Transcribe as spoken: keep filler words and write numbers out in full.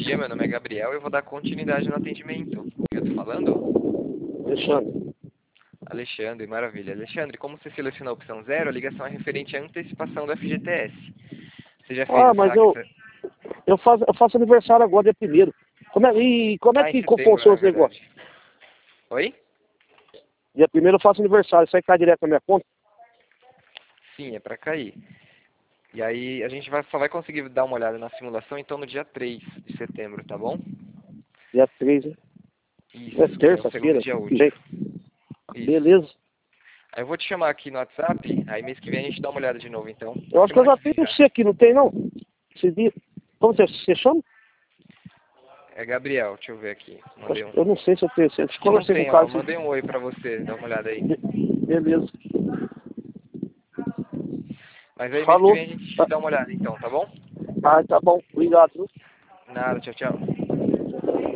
dia, meu nome é Gabriel e eu vou dar continuidade no atendimento. Quem eu tô falando? Alexandre. Alexandre, maravilha. Alexandre, como você selecionou a opção zero, a ligação é referente à antecipação do F G T S. Você já fez Ah, o mas saque? eu, eu, faço, eu faço aniversário agora, dia primeiro. Como é, e como é Ah, em que setembro, funciona na esse negócio? verdade. Oi? Dia primeiro eu faço aniversário, isso aí cai direto na minha conta? Sim, é pra cair. E aí a gente vai, só vai conseguir dar uma olhada na simulação então no dia três de setembro, tá bom? Dia três, né? É Isso, que é o segundo terça-feira, dia que útil. jeito. Isso. Beleza. Aí eu vou te chamar aqui no WhatsApp, aí mês que vem a gente dá uma olhada de novo então. Eu acho que eu Semana já que tenho vem já. você aqui, não tem não? Esse dia. Como você, você chama? É Gabriel, deixa eu ver aqui. Mandei um. Eu não sei se eu tenho. Se eu Acho que não conversei com o tem, ó. cara. Eu mandei um oi pra você, dá uma olhada aí. Beleza. Mas aí mês que Falou. vem a gente dá uma olhada então, tá bom? Ah, tá bom. Obrigado. Nada, tchau, tchau.